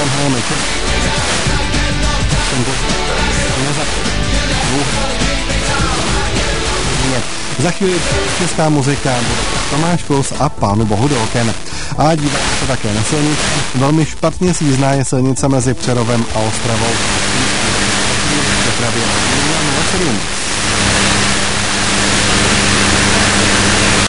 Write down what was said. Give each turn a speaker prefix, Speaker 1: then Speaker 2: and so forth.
Speaker 1: Tam hrajeme za chvíli česká muzika bude Tomáš Klus a Pánu Bohu do oken. A díváte se také na silnici. Velmi špatně sízná je silnice mezi Přerovem a Ostravou.